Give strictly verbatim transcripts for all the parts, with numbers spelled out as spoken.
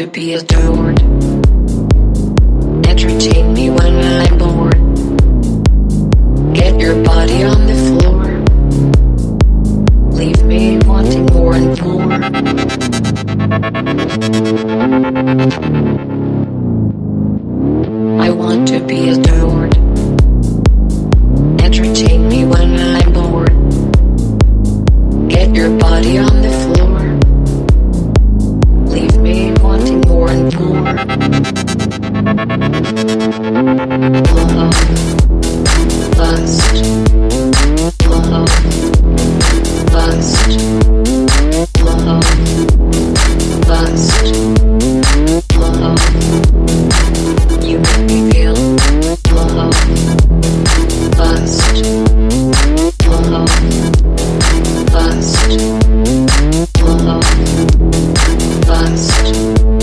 be adored. Entertain me when I'm bored. Get your body on the floor. Leave me wanting more and more. I want to be adored. Entertain me when I'm bored. Get your body on the floor. Leave me wanting more and more. Love, lust, love, lust, love, lust, love. You make me feel love, lust, love, lust, love, lust.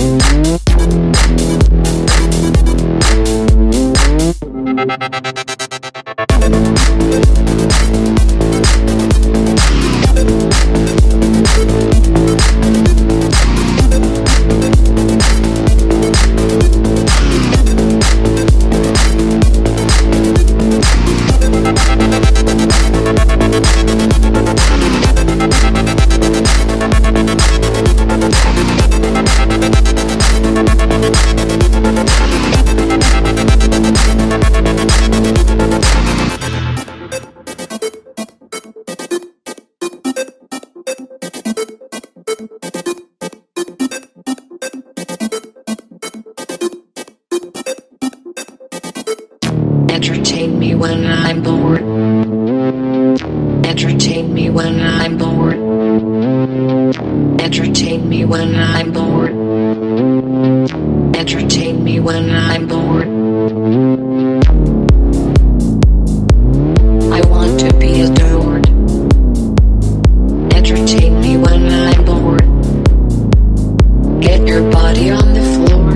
Entertain me when I'm bored. Entertain me when I'm bored. Entertain me when I'm bored. Entertain me when I'm bored. I want to be adored. Entertain me when I'm bored. Get your body on the floor.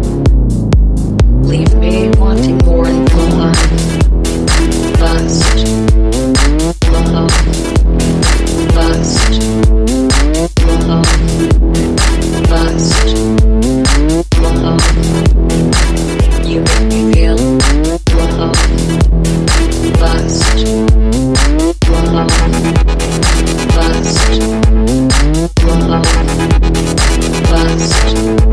Leave me wanting more and more. Lust, love, lust, love, lust, love. You make me feel love, lust, love, lust, love, lust.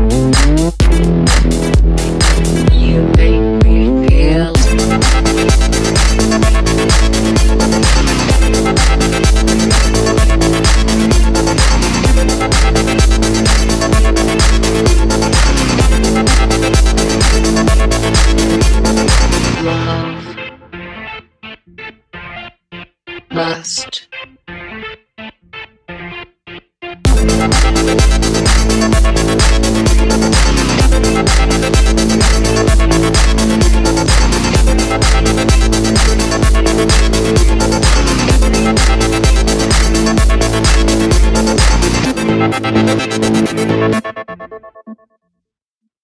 You make me feel love, lust.